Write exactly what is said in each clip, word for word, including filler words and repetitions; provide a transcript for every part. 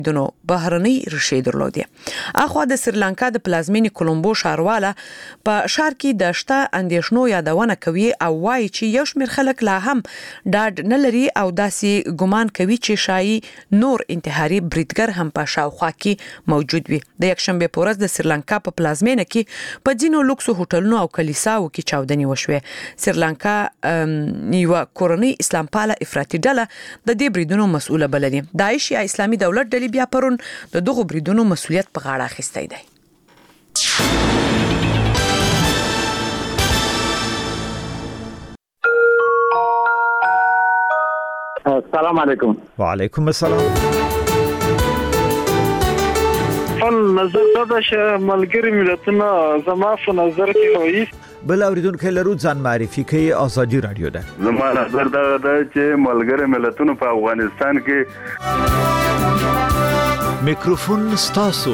دنو بهرنۍ ریښې درلودې. اخوا د سریلانکا د پلازمینې کولمبو ښارواله په ښار کې د شته اندېښنو یادونه کوي او وایي چې یو شمېر خلک لا هم ډاډ نه لري او داسې ګمان کوي چې شایي نور انتحاري بریدګر هم په شاوخوا کې موجود وي. د یکشنبه په ورځ د سریلانکا په پلازمینه کې په ځینو لوکسو هوټلونو او کلیساو کې چاودنې وشوې. سریلانکا یو کورنۍ اسلام پاله افراطي ډله د دې بریدونو مسؤله بللې. داعش یا اسلامي دولت ډلې بیا پرون د دغو بریدونو مسؤلیت په غاړه اخیستی دی. السلام علیکم. وعلیکم السلام. فن نظر دا چې ملګری ملتونه زما په نظر کې وایي بل اوریدونکو لرو ځان معرفي کوي. ازادي رادیو ده. زما نظر دا ده چې ملګری ملتونه په افغانستان کې میکروفون ستاسو.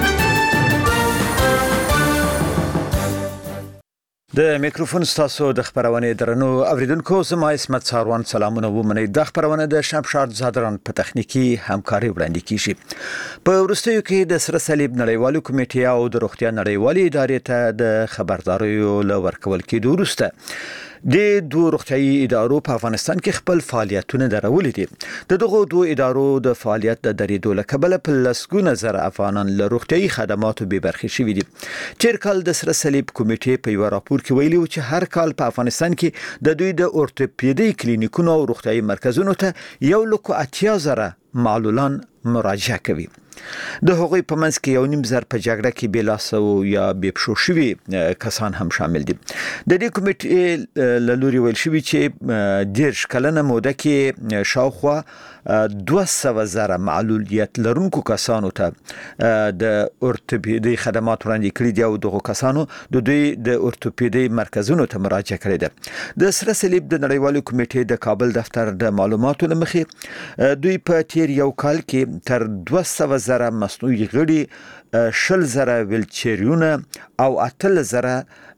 د میکروفون ستاسو د خبرونه درنو اوریدونکو زما اسمت ساروان سلامونه ومنئ. د خبرونه د شمشاد زادران په تخنیکی همکاري وړاندې کیږي. په ورستیو کې د سره صلیب نړیوالو کمیټې او د روغتیا نړیوالې ادارې ته د خبرداریو لورکول کېدو وروسته د دوه روغتیايي ادارو په افغانستان کې خپل فعالیتونه درولې دي. د دغو دوه ادارو د فعالیت د درېدو له کبله په لسګونه زره افغانان له روغتیايي خدماتو بې برخې شوي دي. تیر کال د سره صلیب کمیټې په یو راپور کې ویلي و چې هر کال په افغانستان کې د دوی د اورتوپیدي کلینیکونو او روغتیايي مرکزونو ته یو لک اتیا زره معلولان مراجعه کوي. د هغوی په منځ کې یو نیم زر په جګړه کې بې لاسو یا بې پښو شوي کسان هم شامل دي. د دې کمیټې له لوري ویل شوي چې دېرش کلنه موده کې شاوخوا دوه سوه زره معلولیت لرونکو کسانو ته د اورتوپیدي خدمات وړاندې کړي دي او دغو کسانو د دوی د اورتوپیدي مرکزونو ته مراجعه کړې ده. د سره صلیب د نړیوالو کمیټې د کابل دفتر د معلوماتو له مخې دوی په تیر یو کال کې تر دوه سوه زره مصنوعي غړي، شل زره ویلچیرونه او اتل زره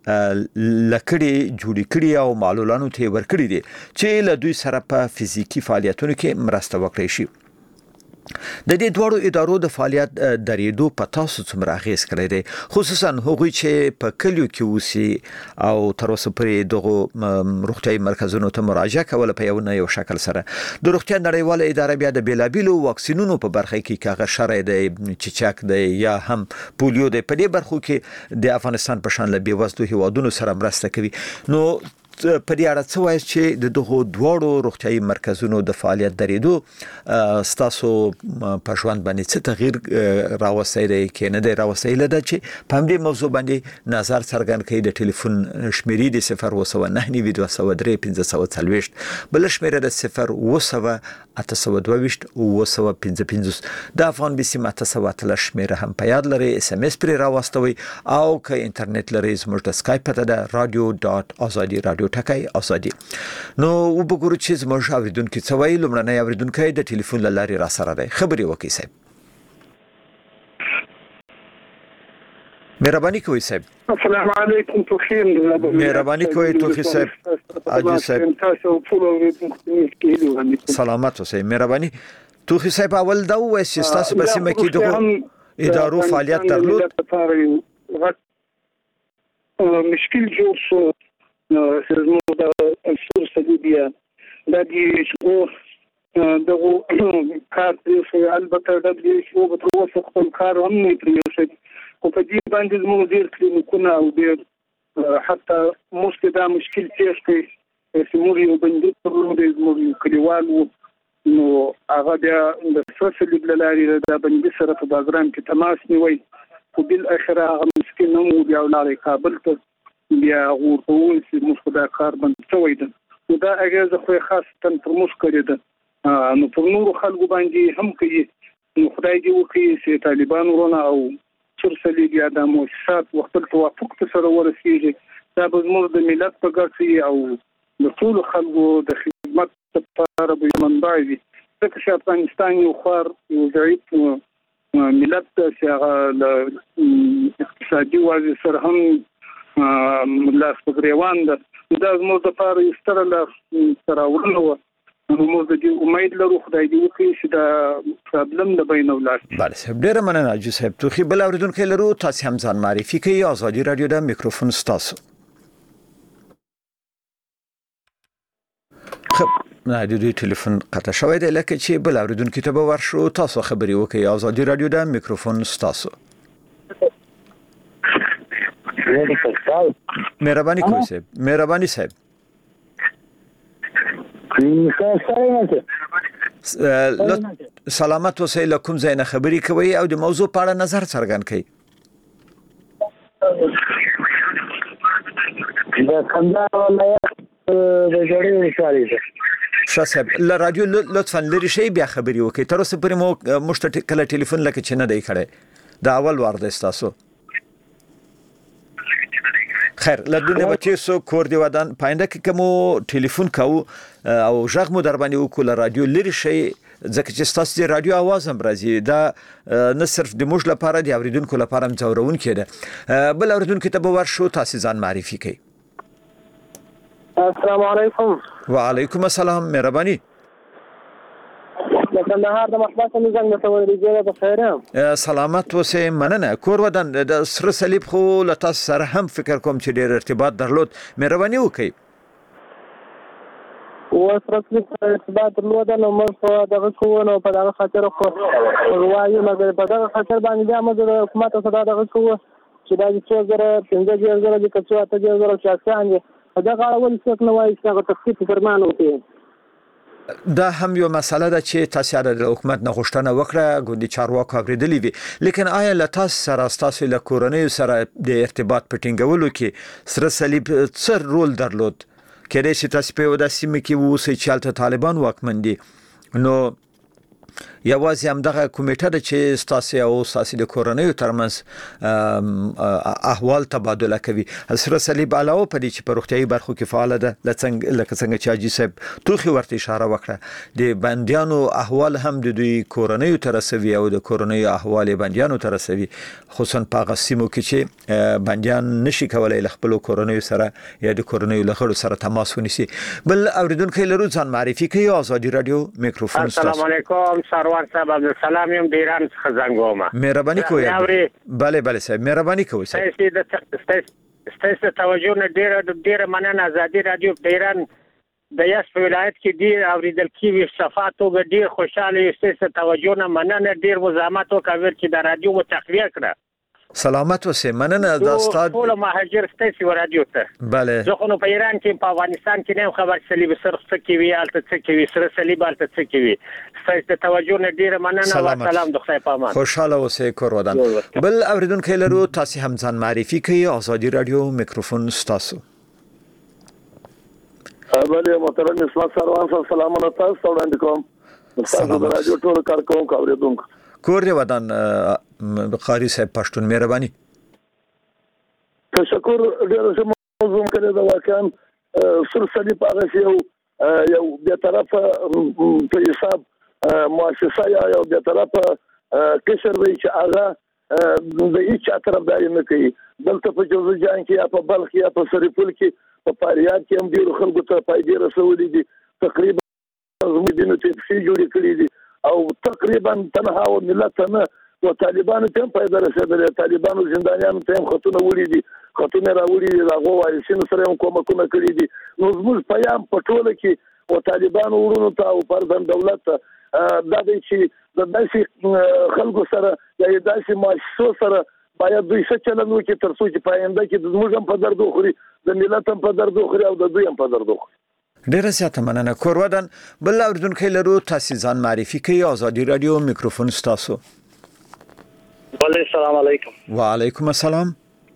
لکړي جوړی کړي او معلولانو ته ورکړي دي چې له دوی سره په فزیکی فعالیتونو کې مرسته وکړي شي. د دې دوړو ادارو د فعالیت درېدو په تاسو څومره اغیز کړی دی، خصوصا هغوی چې په کلیو کې اوسي او تر اوسه پورې دغه روغتیايي مرکزونو ته مراجعه کوله په یو نه یو شکل سره. د روغتیا نړیواله اداره بیا د بیلابیلو واکسینونو په برخه کې کاغه شرع دی، چچک دی یا هم پولیو دی. په دې برخو کې د افغانستان په شان له بیوزلو هیوادونو سره مرسته کوي. نو په دې اړه څه وایي چې د دغه دوړو روغتیايي مرکزونو د فعالیت درېدو ستاسو په ژوند باندې څه تغییر راوستي دی کې نه دی راوستي؟ لده چې په همدې موضوع باندې نظر څرګند کړي. د ټلیفون شمیرې د صفر اوه سوه نهه نوي دوه سوه درې پنځه سوه څلوېښت، بل شمیره د صفر اوه سوه اته سوه دوه ویشت اوه سوه پنځه پنځوس. د افغان بي سي اته سوه اتلس شمیره هم په یاد لري. اس ام اس پرې راوستوي او که انټرنیټ لري زموږ د سکایپ پته ده رادیو ډاټ ازادي رادیو ټکای ازادي. نو وګورو چې زموږ اوریدونکو څه وایي. لومړنی اوریدونکی د ټلیفون له لارې را سره دی. خبرې وکړئ صاحب. مهرباني کوئ صاحب. السلام علیکم. توخیم مهرباني کوئ توخی صاحب. حاجی صاحب سلامت اوسئ. مهرباني توخی صاحب. اول دا وایي چې تاسو په سیمه کې دغه ادارو فعالیت درلود. مشکل جوړ شو زموږ د انصور سلیبیا دا دي چې دغه کار پرېښوي. البته ډبلیو ایچ او به تر اوسه خپل کار هم نه پرېښوي، خو په دې باندې زموږ ډېر کلینیکونه او ډېر حتی موږ ته دا مشکل پیښ کړی چې موږ یو بندیز درلودی، زموږ یو کلیوال و، نو هغه بیا د سره صلیب له لارې د بندیز سره په بازران کې تماس نیوی، خو بالاخره هغه مسکین هم و بیا ولاړی کابل ته. بیا ورته وویل چې موږ دا کار بند شوی ده. نو دا اغېزه خو یې خاصتا پر موږ کړې ده، نو پر نورو خلکو باندې هم کوي. نو خدای دې وکړي چې طالبان ورونه او سور صلیب یا د مؤسسات خپل توافق ته سره ورسېږي. دا به زموږ د ملت په ګټه او د ټولو خلکو د خدمت لپاره به منبع وي، ځکه چې افغانستان یو خوار یو ضعیف ملت ده چې هغه له اقتصادي وضع سره هم لاس په ګریوان ده. دا زموږ لپاره یو ستره لاس راوړنه وه موږ د امید لرو خدای دې وکړي چې دا پرابلم د بین ولر. بله صاحب ډیره مننه حاجي صاحب. توخي بل اوریدونکو لرو تاسو هم ځان معرفي کړئ. آزادي رادیو د میکروفون ستاسو. خب نه د دې ټلیفون قطع شوی دی لکه چې بل اوریدونکو ته به ورشو. تاسو خبري وکړئ. آزادي رادیو د میکروفون ستاسو. مهرباني کوئ صاحب. مهرباني صاحب. سلامت اوسئ. له کوم ځای نه خبرې کوئ او د موضوع په اړه نظر څرګند کړئ؟ د کندهار ولایت د جوړې ولسوالۍ ده. ښه صاحب له رادیو لطفا لرې شئ بیا خبرې وکړئ. تر اوسه پورې مو موږ ته کله ټلیفون لکه چې نه دی کړی. دا اول وار دی ستاسو. خیر لدونه بچو کور دی ودان پاینده کې کوم ټلیفون کاو او ژغ مو در باندې وکول رادیو لري شي ځکه چې تاسو د رادیو आवाज هم راځي. دا نه صرف د موږ لپاره دی اوریدونکو لپاره هم ځورون کېده. بل اوریدونکو ته به ورشو تاسو ځان معرفي کړئ. السلام علیکم. وعلیکم السلام. مهرباني. د کندهار د محبت نظام د توریجه په خیر. سلامت اوسئ. مننه. کور ودان د سره صلیب خو له تاسو سره هم فکر کوم چې ډېر ارتباط درلود. مهرباني وکړئ. وسره ارتباط درلود نو موږ دغه کوو په دغه خاطر خو وایو مګر په دغه خاطر باندې موږ د حکومت سره دغه کوو چې دا چې زره پنځه زره د کڅو اته زره چاکان دي دغه اول څه نه وایي چې هغه تخفیف فرمان وکړي. دا هم یو مسله ده چې تاسو د حکومت نه غوښتنه وکړه ګوندي چارواکو اوریدلې وي. لیکن آیا له تاسو سره تاسو له کورنۍ سره د ارتباط پټینګولو کې سره صلیب څه رول درلود؟ کله چې تاسو په ودا سیمه کې ووسئ چې الته طالبان واکمن دي نو یوازې هم دغه کمیټه ده چې تاسو او تاسو د کورنۍ ترمنځ احوال تبادله کوي. سره صلیب علاوه په دې چې په روغتيایي برخو کې فعال ده لکه څنګه چې حاجي صاحب توخي ورته اشاره وکړه د بنديانو احوال هم د دوی کورنۍ ترسوي او د کورنۍ احوال بنديانو ترسوي خصوصا په غسیمو کې چې بنديان نشي کولای خپل کورنۍ سره یا د کورنۍ لغړو سره تماس ونیسي. بل اوریدونکو لرو ځان معرفي کوي. آزادي رادیو میکروفون. السلام علیکم. سروان صاحب عبدالسلام یم د ایران څخه زنګ وم. مهرباني کوئ. بله بله صاحب مهرباني کوئ. ستاسو توجه نه ډیره ډیره مننه. آزادي رادیو د ایران د یاس په ولایت کې ډیر اوریدل کیږي. صفاتو ډیر خوشاله ستاسو توجه نه مننه. ډیر مزاحمت وکړ چې د رادیو مو تقویه کړه. سلامت اوسئ. مننه د استاد ټول مهاجر ستاسو رادیو ته. بله زه خو په ایران کې په افغانستان کې نه خبر صلیب سره څه کوي الته څه کوي سره صلیب الته څه کوي. ستاسو توجه نه ډیر مننه. سلام د خدای پامان. خوشاله اوسئ. کور ودان. بل اوریدونکو لرو تاسو هم ځان معرفي کړئ. آزادي رادیو میکروفون ستاسو. بله محترم اسمت سروان صاحب سلامونه تاسو وړاندې کوم. تاسو د رادیو ټول کارکونکو اوریدونکو کور دی ودان قاری صاحب پښتون مهرباني. تشکر. ډیر ښه موضوع کړی دا واقعا سر صلیب هغه یو یو به طرفه په حساب مؤسسه یا یو به طرفه کشر وی چې هغه د هیڅ طرفداري نه کوي. دلته په جوزجان کې یا په بلخ یا په سرپل کې په فاریاب کې هم ډیر خلکو ته فائدې رسولې دي. تقریبا زموږ د نوټي جوړې کړې دي او تقریبا تنها او ملت نه او طالبانو ته پیدا رسېدل. طالبانو زندانیانو ته خطونه وړي دي خطونه راوړي دي. هغه وارثینو سره هم کومکونه کړی دي. نو زموږ پیام په ټوله کې او طالبانو ورونو ته او پردن دولت ته دا دی چې د داسې خلکو سره یا داسې مؤسسو سره باید دوی څه چلند وکړي تر څو چې پاینده کې زموږ هم په درد وخوري د ملت هم په درد وخوري او د دوی هم په درد وخوري. ډیره زیاته مننه. کور ودان. بل اوریدونکو لرو تاسو ځان معرفي کړئ. آزادي رادیو میکروفون ستاسو. بله السلام علیکم. وعلیکم السلام.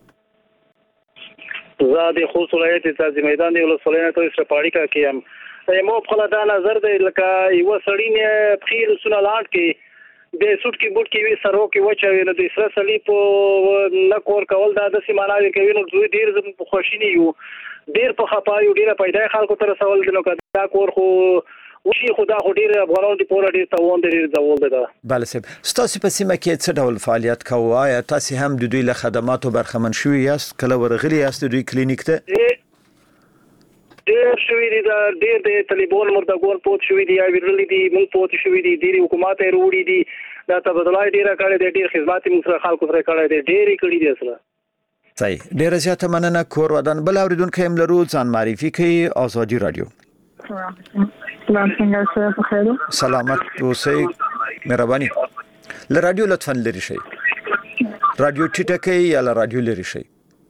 زه د خوست ولایت تازه میدان دی ولسوالۍ نه تاسو په اړیکه کې یم. مو په خپل دا نظر دی لکه یو سړی نه بخیر سونه لاند کې د سوت کې بوت کې وی سرو کې وچوي نو د سره صلیب نه کور کول دا د سیماناوي کوي نو دوی ډیر زم خوشینی یو ډیر په خپایو ډیر پیدا خلکو تر سوال دي نو دا کور خو وشي خدا خو ډیر افغانانو دی پوره ډیر تاوان ډیر ځول ده. بله صاحب تاسو په سیمه کې څه ډول فعالیت کوئ؟ تاسو هم د دوی له خدماتو برخمن شوي یاست؟ کله ورغلي یاست دوی کلینیک ته؟ ډېر شوی دي دا ډېر د طالبان مردګون پوت شوی دي یا ویرلې دي موږ پوت شوی دي د حکومت یې وروړي دي دا تبادله ډېره کړې ده ډېر خدمات موږ سره خلکو سره کړې ده ډېر کړې دي اصله صحیح ډېر زیاته مننه کور ودان بل اوریدونکو هم لرو ځان معرفي کوي آزادي رادیو سلام څنګه سره په خیر سلامت اوسئ مهرباني ل رادیو لطفا لري شي رادیو ټیټه کوي یا ل رادیو لري شي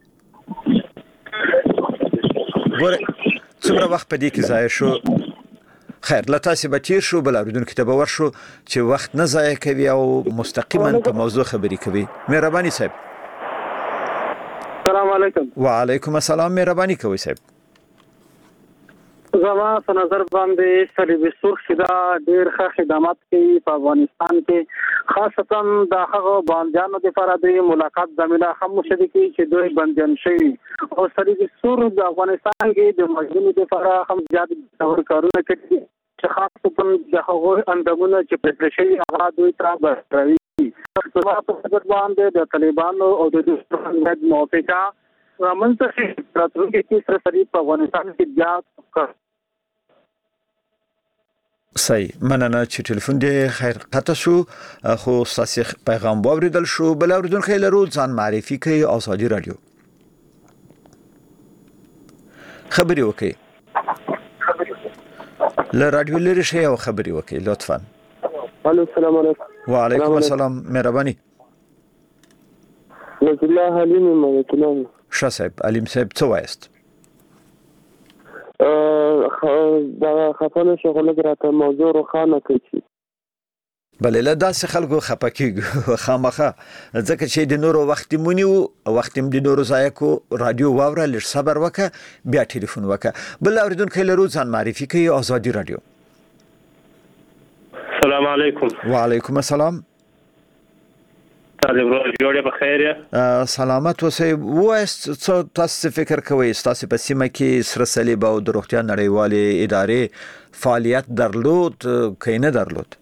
ګوره څومره وخت په دې کې ضایع شو خیر لته به تیر شو بل اوریدونکو ته به ورشو چې وخت نه ضایع کوي او مستقیما په موضوع خبرې کوي مهرباني صاحب السلام علیکم وعلیکم السلام مهرباني کوي صاحب زما په نظر باندې صلیبي سرخ دا ډېر ښه خدمات کوي په افغانستان کې خاصتا د هغه باندیانو لپاره د ملاقات زمينه هم مشرکي چې دوی بنديان شي او صلیبي سرخ د افغانستان کې د مجلس لپاره هم زیات ډول کارونه کوي چې خاصتا د هغه اندامونه چې پرې شي هغه دوی ته برابري زما په نظر باندې د طالبانو او د دوی موافقه رامنځته راتلونکي کې سره صلیب په افغانستان کې بیا صحیح مننه چې ټلیفون دې خیر قطع شو خو ساسي پیغام واوریدل شو بل اوریدونکو لرو ځان معرفي کوي آزادي رادیو خبري وکي ل رادیو لري شي او خبري وکي لطفا الو السلام علیکم وعلیکم السلام مهرباني نصر الله حلیم ملکلام شاه صاحب علیم صاحب څه وایست دا خپانه شغله راته موضوع روخانه کوي بل له داسې خلکو خپکیږي خامخه ځکه چې د نورو وخت مونیو وخت د نورو ځای کو رادیو واوره لږ صبر وکه بیا ټلیفون وکه بل اوریدونکو لرو ځان معرفي کوي آزادي رادیو السلام علیکم وعلیکم السلام طالب روز جوړه په خیر یا سلامت اوسئ وایست څه تاسو فکر کوئ تاسو په سیمه کې سره صلیب او د روغتیا نړیوالې ادارې فعالیت درلود کینه درلود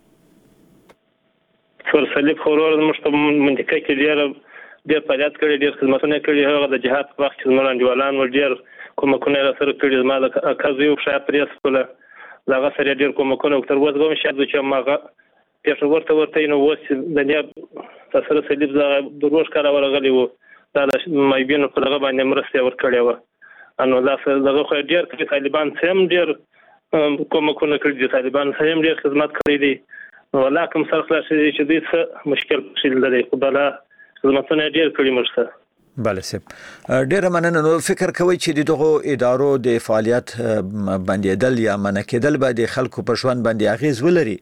سر صلیب خورور موږ په منطقه کې ډیر ډیر فعالیت کړی ډیر خدماتونه کړی هغه د جهاد په وخت کې زموږ انډیوالان ول ډیر کومکونه سره کړی زما د کازو یو شای پریس کوله داغه سره ډیر کومکونه تر اوسه هم شاید چې ماغه پیښ ورته ورته نو وس د دنیا تاسو صلیب زغه د روش کار ورغلی وو دا د مایبینو په دغه باندې مرسته ورکړی و انو دا دغه خو ډیر کې طالبان سم ډیر کومکونه کړی دي طالبان سم ډیر خدمات کړی دي ولکه سر خلاص چې دې څه مشکل شیل لري خو بلا خدماتونه ډیر کړی مرسته بله سپ ډیر مننه نو فکر کوي چې دغه ادارو د فعالیت بندیدل یا منکدل به د خلکو په ژوند باندې اغیز ولري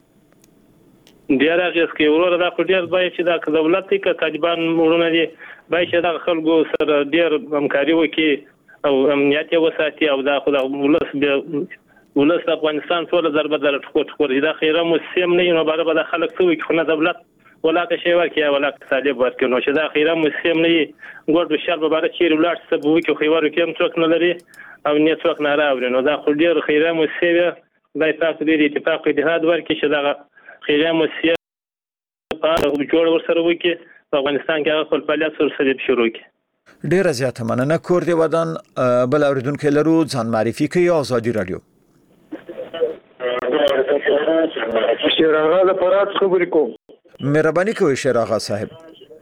ډیر اغیز کوي ورور دا خو ډیر باید چې دا دولت کې طالبان مورونه دي باید چې دا خلکو سره ډیر همکاري وکړي او امنیت وساتي او دا خو د ولس ولس د افغانستان ټول ضربه در ټکوټ کړی دا خیره مسلم نه نو بار بار خلک څه وکړي خو نه دولت ولاکه شی ورکیا ولاکه طالب ورکړي نو چې دا خیره مسلم نه ګورډ بشار به بار چیر ولات څه بو کې خو ورکې هم څوک نه لري او نه څوک نه راوړي نو دا خو ډیر خیره مسلم دا تاسو دې اتفاق اتحاد ورکړي چې دا خیره مسیه په جوړ ورسره وکي په افغانستان کې خپل فعالیت سره شروع کړي ډیر زیاته مننه کور دی ودان بل اوریدونکو لرو ځان معرفي کوي آزادي رادیو شیراغه د پرات خبرې کوم مهرباني کوئ شیراغه صاحب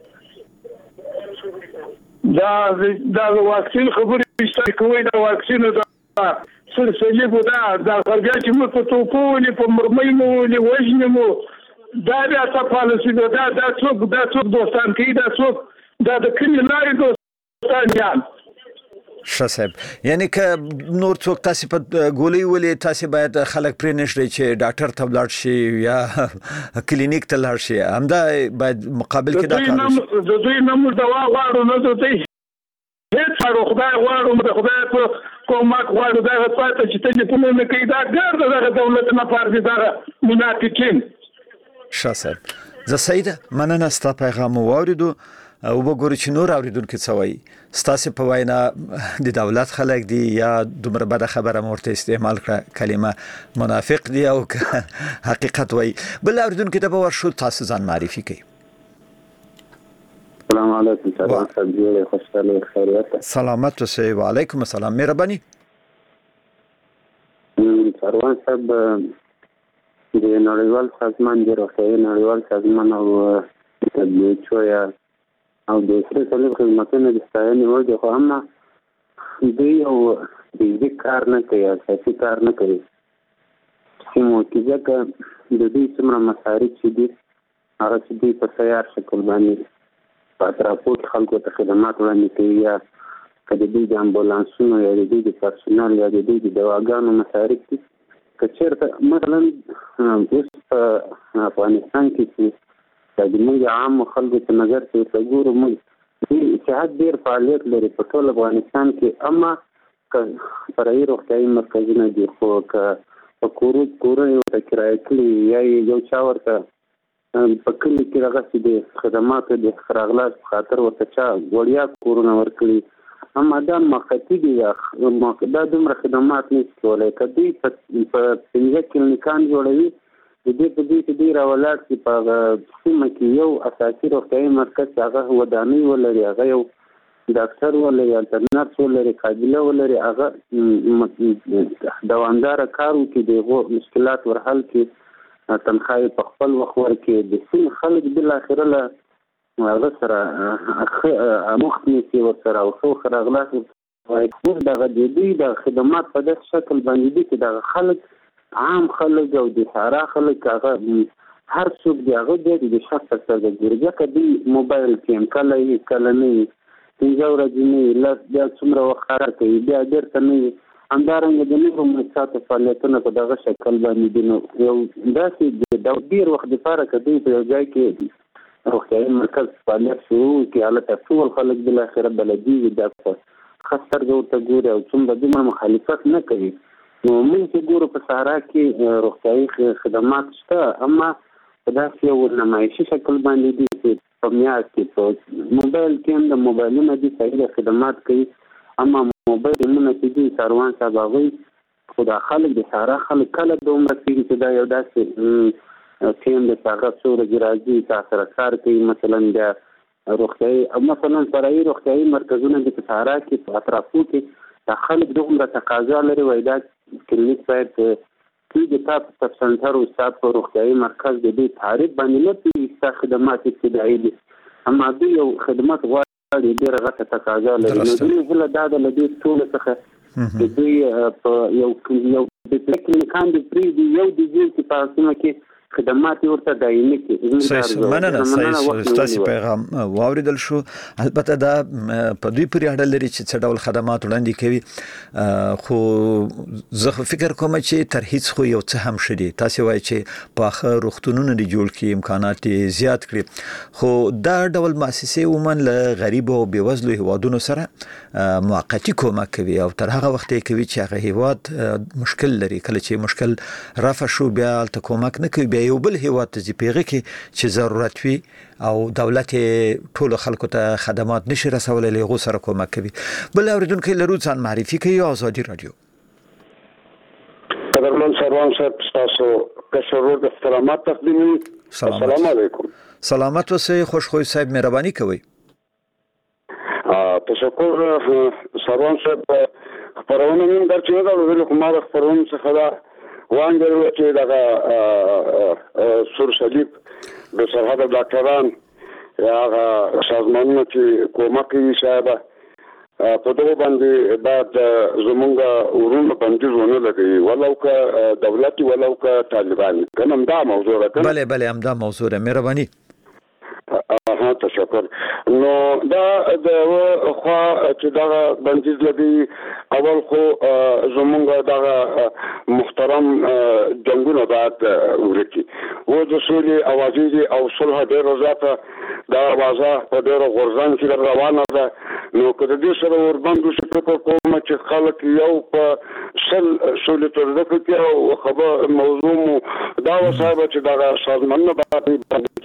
دا دا واکسین خبرې چې کوي دا واکسین دا سر صلیب دا دا خرجه چې موږ په توپونی په مرمۍ مو ولې وژنې مو دا بیا څه پالیسي ده دا دا څوک دا څوک دوستان کوي دا څوک دا د کلي لارې دوستان یان ښه صاحب یعنی که نور څوک تاسو په ګولۍ ولې تاسو باید خلک پرې نشي چې ډاکټر ته ولاړ شي یا کلینیک ته لاړ شي همدا باید مقابل کې دا کار وشي د دوی نوم دوا غواړو نه دوی هیڅ هغه خدای غواړو د خدای په کومک غواړو دا پاتې چې ته په مونږ کې دا ګرځي دا دولت نه پاره دا منافقین ښه صاحب زه سعید مننه ستاسو پیغام واوریدو او وګورئ چې نور اوریدونکو څه وایي ستاسو په وینا د دولت خلک دي یا دومره بده خبره مورته استعمال کړه کلمه منافق دي او حقیقت وایي بل اوریدونکو ته به ورشو تاسو ځان معرفي کړئ السلام علیکم سلام خوشحاله خیریت سلامت اوسئ وعلیکم السلام مهرباني سروان صاحب د نړیوال سازمان د روغتیايي نړیوال سازمان او دبليو ایچ او یا او د سره صلیب خدماتونو د ستاینې وړ دي، خو هم دوی یو فزیکي کار نه کوي، اساسي کار نه کوي. سیمو کې ځکه د دوی څومره مصارف چې دي هغه چې دوی په سیار شکل باندې په اطرافو کې خلکو ته خدمات وړاندې کوي، یا که د دوی د امبولانسونو یا د دوی د پرسونال یا د دوی د دواګانو مصارف دي، که چېرته مثلا اوس په افغانستان کې چې د موږ عامو خلکو په نظر کې ورته ګورو، موږ دوی اتحاد ډېر فعالیت لري په ټول افغانستان کې، اما که فرعي روغتیايي مرکزونه دي، خو که په کورو کورونه ورته کرایه کړي یا یو چا ورته په کلي کې دغسې د خدماتو د راغلاس په خاطر ورته چا وړیا کورونه ورکړي، اما دا موقتي دي، دا دومره خدمات نه شي کولی. که دوی په پنځه کلینیکان جوړوي، د دې په دوی کې دوی راولاړ شي په هغه سیمه کې یو اساسي روغتیايي مرکز چې هغه ودانۍ ولري، هغه یو ډاکټر ولري، نرس ولري، قابله ولري، هغه دوامداره کار وکړي، د هغو مشکلات ورحل کړي، تنخواهی په خپل وخت ورکړي، د سیمې خلک بالاخره له هغه سره مخ نیسي ورسره او ښه راغلاست وایي. اوس دغه د دوی د خدمات په داسې شکل باندې دي چې دغه خلک عام خلک او د صحرا خلک هغه هر څوک د هغه دی د شخص په سترګه ګوري، ځکه دوی موبایل کې کله وي کله نه وي، پنځه ورځې نه وي، لس بیا څومره وخت کار کوي، بیا بېرته نه وي. همدارنګه د نورو مؤسساتو فعالیتونه په دغه شکل باندې دي. نو یو داسې د ډېر وخت دپاره که دوی په یو ځای کې روغتیايي مرکز فعالیت شروع کړي، هلته ټول خلک بالاخره بلدیږي، دا په ښه سترګه ورته ګوري او څومره دومره مخالفت نه کوي. نو موږ چې ګورو په صحرا کې روغتیايي خدمات شته، اما په داسې یو نمایشي شکل باندې دي چې په میاشت کې په موبایل کې هم د موبایلونه دي صحیح خدمات کوي، اما موبایلونه چې دي سروان صاحب هغوی خو دا خلک د صحرا خلک کله دومره کېږي چې دا یو داسې ټیم دی چې هغه څو ورځې راځي تا سره کار کوي. مثلا د روغتیايي مثلا فرعي روغتیايي مرکزونه دي په صحرا کې په اطرافو کې دا خلک دومره تقاضا لري، وایي دا کلینیک باید دوی د تا په سب سنټر او ستا په روغتیايي مرکز د دوی تعریف باندې نه پوهېږي ستا خدمات ابتدایي دي، اما دوی یو خدمت غواړي ډېره غټه تقاضا لري. نو دوی هیله دا ده له دې ټولو څخه چې دوی په یو یو د کلینیکان د پرېږدي، یو د ځای کې په سیمه کې خدمات ورته دایمي کړي. صحیح مننه، صحیح ستاسو پیغام واوریدل شو. البته دا په دوی پورې اړه لري چې څه ډول خدمات وړاندې کوي، خو زه فکر کوم چې تر هیڅ خو یو څه هم شدي. تاسو وایي چې په اخر روغتونونو دی جوړ کړي، امکانات زیات کړي، خو دا ډول مؤسسې عموما له غریب او بیوزلو هیوادونو سره موقتی کومک کوي او تر هغه وخت کوي چې هغه هیواد مشکل لري. کله چې مشکل رفع شو بیا الته کومک نه کوي، یو بل هیواد ته پیغه کې چې ضرورت وي او دولت ټول خلکو ته خدمات نشي رسولای لغو سره کومک کوي. بل اوریدونکو لرو ځان معرفي کوي. آزادي رادیو. قدرمن سروان صاحب تاسو کشرور د سلامات تقدیمي. السلام علیکم. سلامت اوسئ، خوشخوی صاحب، مهرباني کوئ. تشکر سروان صاحب. خبرونه من درچې دا ورته کومه خبرونه څخه دا وانګر چې دغه سور صلیب د سرحد ډاکټران یا سازمانونه چې کومک کوي صاحب په دغه باندې بعد زمونږ ورونه باندې ونه لګي، ولو که دولت ولو که طالبان. کنه دا موضوع ده. بله بله هم دا موضوع ده، مهرباني. ها تشکر. نو دا د خو چې دا بندیز لګي، اول خو زمونږ دا محترم جنگونه بعد ورکی و د سولې اوازې او صلح ډېر زیاته دا اوازه په ډېر غورځان کې روانه ده. نو که د دې سره وربند شي فکر کوم چې خلک یو په سل سولې تر دغه کې او خبر موضوع مو دا وسایب چې دا سازمانونه باندې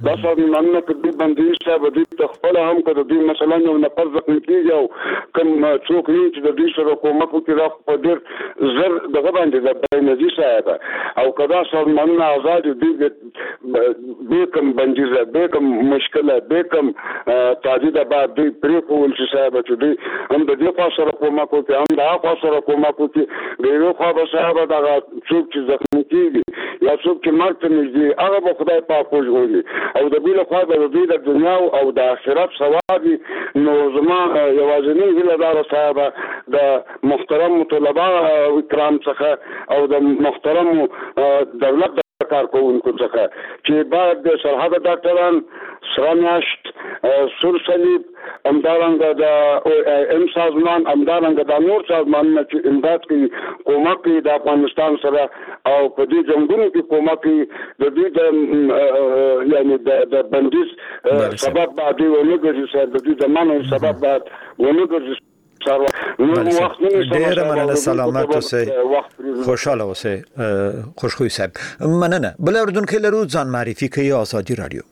دا سازمانونه کې بندي صاحب د خپل هم کړو د مثلا یو نفر ځکه کېږي او کوم څوک چې د دې سره کومک کوي راخ په ډېر زر دغه باندې د بینځي صاحب او کدا سازمانونه آزاد دي به کوم بندیزه به کوم مشکله به کوم تاجید بعد دی پرې کول چې صاحب چې دی هم د دې خاص سره کومک کوي هم د خاص سره کومک کوي د یو خو به صاحب دا څوک چې زخمي کیږي یا څوک چې مرګ ته نږدې هغه به خدای پاک وژغوري او د بل خو د دې د دنیا او د آخرت ثواب نو زما یوازینی هیله دار صاحب د محترم طلبه کرام څخه او د محترم دولت کارکونکو څخه چې بعد د سرحد ډاکټران سرانیاشت سور صلیب امدارنګ د ام سازمان امدارنګ د نور سازمانونه چې امداد کوي کومک کوي د افغانستان سره او په دې جنگونو کې کومک کوي د دې د یعنی د بندیز سبب باندې ونګرځي سره د دې زمانه سبب بعد ونګرځي ډیر مننه سلامت اوسئ خوشاله اوسئ خوشخوي صاحب مننه بل اردوونکو لرو ځان معرفي کوي آزادي رادیو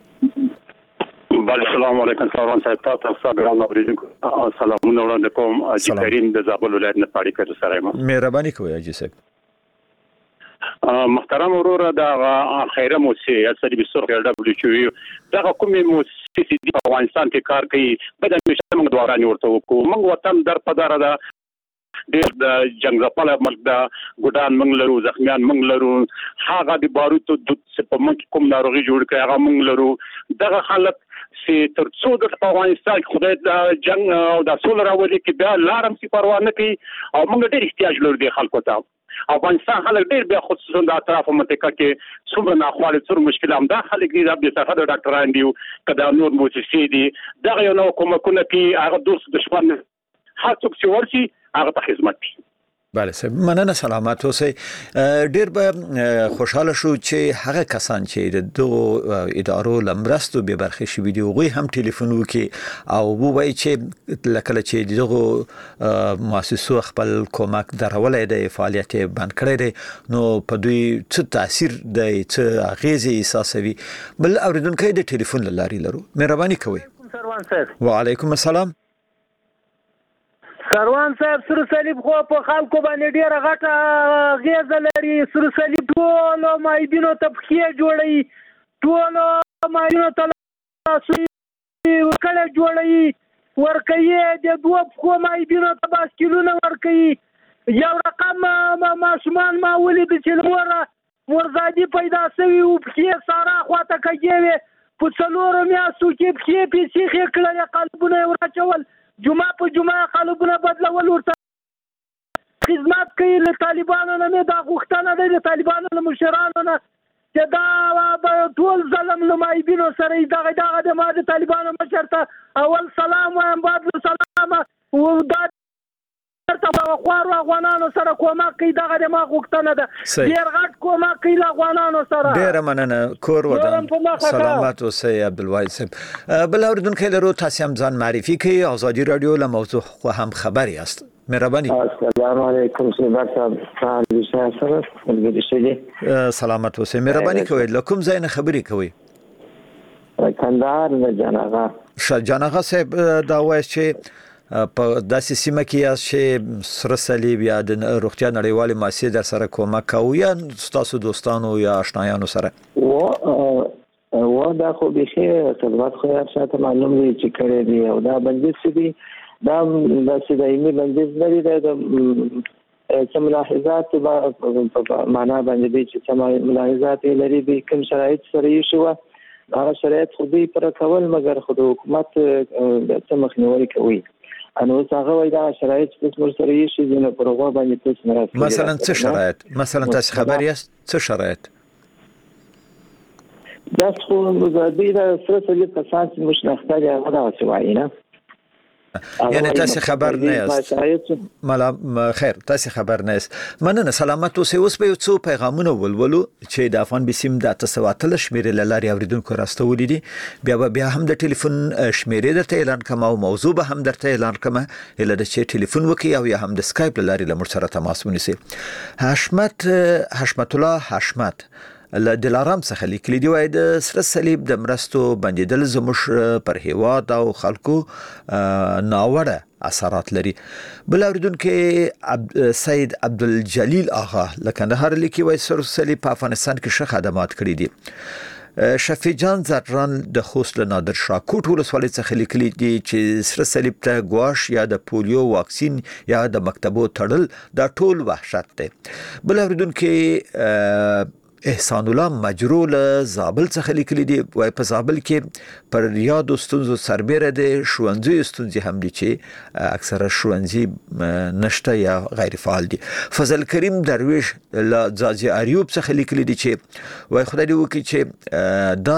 بله السلام علیکم سلام صاحب تاسو څنګه اوریدونکو سلامونه وړاندې کوم چې کریم د زابل ولایت نه پاړی کړی سره ما مهرباني کوئ اجي صاحب محترم ورور دا خیره موسسه اصلي بسرخ دبليو اتش او دا کومه موسسه د افغانستان کې کار کوي په دې مشه موږ دوارانه ورته وکړو موږ وطن در پدار دا ډېر د جنگ زپاله ملک دا ګډان موږ لرو زخمیان موږ لرو هغه د باروتو د سپمک کوم ناروغي جوړ کړي هغه موږ لرو دغه خلک چې تر څو د افغانستان خدای د جنگ او د سول راولي کې بیا لارم سي پروا نه کوي او موږ ډېر احتیاج لرو د خلکو ته افغانستان خلک ډېر بیا خصوصا د اطراف منطقه کې څومره ناخوالې څومره مشکل هم دا خلک دي د صحه د ډاکټران دي کدا نور موسسې دي دا یو نو کومکونه کې هغه دوست دشمن هر څوک چې ورشي هغه ته خدمت کوي بله صاحب مننه سلامت اوسئ ډیر به خوشاله شو چې هغه کسان چې د دغه ادارو لمرستو به برخه شوي دي هغه هم ټلیفون وکي او وایي چې لکه چې دغه مؤسسو خپل کومک درولې د فعالیت بند کړی دی نو په دوی څه تاثیر دی څه اغیزه احساسوي بل اوریدونکو د ټلیفون لاري لرو مهرباني کوئ سروان صاحب وعلیکم السلام سروان صاحب سر صلیب خو په خلکو باندې ډیره غټه غیزه لري سر صلیب ټول مایدینو تبخیه جوړي ټول مایدینو تلاسي وکړه جوړي ورکوي د دوه خو مایدینو تباس کیلونه ورکوي یو رقم ماشومان ما ولید چې مور ورزادي پیدا شوی او بخیه سارا خواته کوي په څلورو میاشتو کې بخیه پیسې خېکړه قلبونه ورچول جمعه په جمعه قلبونه بدلول ورته خدمت کوي له طالبانو نه دا غوښتنه ده د طالبانو له مشرانو نه چې دا ټول ظلم نمایندینو سره دغه دغه د ما د طالبانو مشر ته اول سلام وایم بعد سلام او دا ترته خوار افغانانو سره کومک کوي دغه د ما غوښتنه ده ډیر غټ کومک کوي افغانانو سره ډیر مننه کور ودان سلامات اوسئ عبدالواحد صاحب بل اوریدونکو لرو تاسو هم ځان معرفي کوي آزادي رادیو له موضوع خو هم خبري است مهرباني السلام علیکم صاحب صاحب سلامت اوسئ مهرباني کوئ له کوم ځای نه خبري کوئ کندهار نه جناغه شجناغه صاحب دا وایي چې په داسې سیمه کې چې سره صلیب یا د روغتیا نړیوالې مؤسسې در سره کومک کوي یا تاسو دوستانو یا آشنایانو سره و و دا خو به خدمت خو یې شاته معلوم دی چې کړی دی او دا بندیز دی دا د سیدایمي بندیز لري د څه ملاحظات په معنا باندې دی چې څه ملاحظات لري به کوم شرایط سره یې شو هغه شرایط خو به پر کول مګر خو د حکومت د مخنیوي کوي انو څنګه وای دا شرایط چې موږ سره یې شي نه پروغه باندې تاسو نه مثلا څه شرایط مثلا تاسو خبر یاست څه شرایط دا خو د دې د سره سره کسان چې مشنخته دي هغه دا وایي نه یعنی تاسو خبر نه یاست ملا خیر تاسو خبر نه یاست مننه سلامت اوسئ اوس به یو څو پیغامونه ولولو چې د افغان بسیم د تسواتل شمیرې لاري اوریدونکو راستولې دي بیا بیا هم د ټلیفون شمیرې درته اعلان کوم او موضوع به هم درته اعلان کوم اله د چې ټلیفون وکي او یا هم د اسکایپ لاري لمر سره تماس ونیسي حشمت حشمت الله حشمت له دلارام څخه لیکلي دی وای د سره صلیب د مرستو بندیدل زموږ پر هیواد او خلکو ناوړه اثرات لري. بل اوریدونکو عبد سید عبدالجلیل آغا لکندهار لیکي وای سره صلیب په افغانستان کې ښه خدمات کړی دي. شفیع جان زران د خوست له نادر شاه کوټ ولسوالۍ څخه لیکلي دي چې سره صلیب ته ګواښ یا د پولیو واکسین یا د مکتبو تړل دا ټول وحشت دی. بل اوریدونکو احسان الله مجرو له زابل څخه لیکلي دي وای په زابل کې پر ریاض ستونزو سربېره د ښوونځي ستونزې هم دي چې اکثره ښوونځي نشته یا غیر فعال دي. فضل کریم درویش له ځاځي اریوب څخه لیکلي دي چې وای خدای دې وکړي چې دا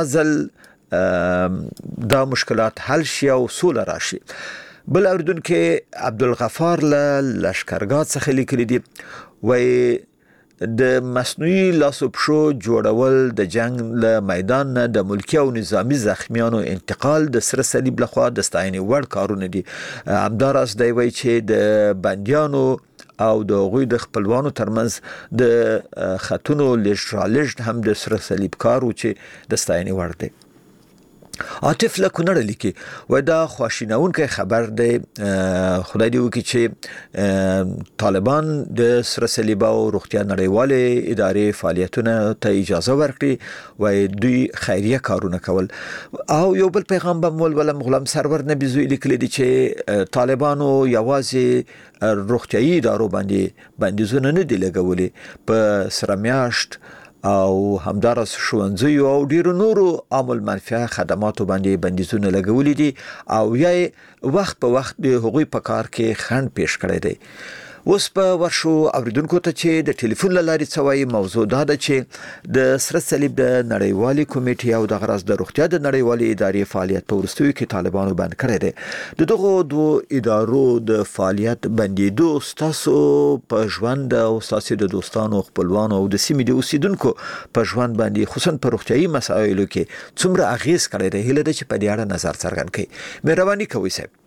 ځل دا مشکلات حل شي او سوله راشي. بل اوریدونکو عبدالغفار له لشکرګاه څخه لیکلي دي وای د مصنوعي لاسو پښو جوړول د جنگ له میدان نه د ملکی او نظامی زخمیانو انتقال د سره صلیب لخوا د ستاینې وړ کارونه دي. همداراز دی وای چې د بندیانو او د غوی د خپلوانو ترمنځ د خطونو لژرالژ هم د سره صلیب کارو چې د ستاینې وړ دی. عاطف لکونړ لیکي وای دا خواشینونکې خبر دی. خدای دې وکړي چې طالبان د سره صلیب او روغتیا نړیوالې ادارې فعالیتونه ته اجازه ورکړي وای دوی خیریه کارونه کول. او یو بل پیغام به مول ولم غلام سرور نبی زوی لیکلی دی چې طالبانو یوازې روغتیايي ادارو باندې بندیزونه نه دی لګولي په سره میاشت او همدارس ښوونځي او ډیرو نورو عامل منفعه خدماتو باندې بندیزونه لګولې دي او یا وخت په وخت د هغوی په کار کې خنډ پیښ کړی دی. اوس په ورشو اوریدونکو ته چې د ټلیفون لارې څوي موضوع دا ده چې د سره صلیب د نړیوالي کمیټې او د غرض د روغتیا د نړیوالي ادارې فعالیت په ورستیو کې طالبانو بند کړی دی. د دغه دوه ادارو د فعالیت بندیدو ستاسو په ژوند او ستاسو د دوستانو خپلوانو او د سیمې د اوسیدونکو په ژوند باندې خصوصا په روغتیايي مسایلو کې څومره اغیز کړی دی هله د چې په دې اړه نظر څرګند کړئ. مهرباني کوئ صاحب.